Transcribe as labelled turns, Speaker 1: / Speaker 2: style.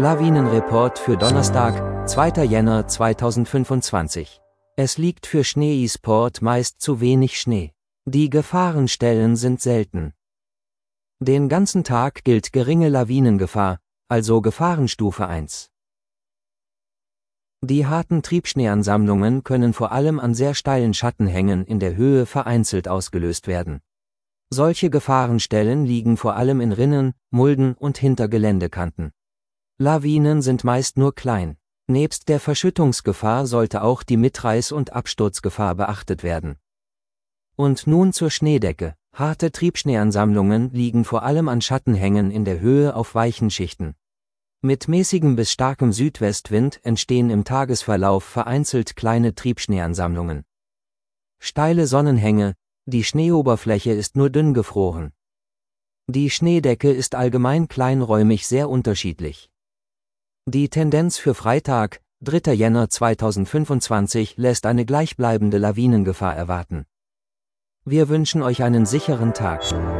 Speaker 1: Lawinenreport für Donnerstag, 2. Jänner 2025. Es liegt für Schneesport meist zu wenig Schnee. Die Gefahrenstellen sind selten. Den ganzen Tag gilt geringe Lawinengefahr, also Gefahrenstufe 1. Die harten Triebschneeansammlungen können vor allem an sehr steilen Schattenhängen in der Höhe vereinzelt ausgelöst werden. Solche Gefahrenstellen liegen vor allem in Rinnen, Mulden und hinter Geländekanten. Lawinen sind meist nur klein. Nebst der Verschüttungsgefahr sollte auch die Mitreiß- und Absturzgefahr beachtet werden. Und nun zur Schneedecke. Harte Triebschneeansammlungen liegen vor allem an Schattenhängen in der Höhe auf weichen Schichten. Mit mäßigem bis starkem Südwestwind entstehen im Tagesverlauf vereinzelt kleine Triebschneeansammlungen. Steile Sonnenhänge, die Schneeoberfläche ist nur dünn gefroren. Die Schneedecke ist allgemein kleinräumig sehr unterschiedlich. Die Tendenz für Freitag, 3. Jänner 2025 lässt eine gleichbleibende Lawinengefahr erwarten. Wir wünschen euch einen sicheren Tag.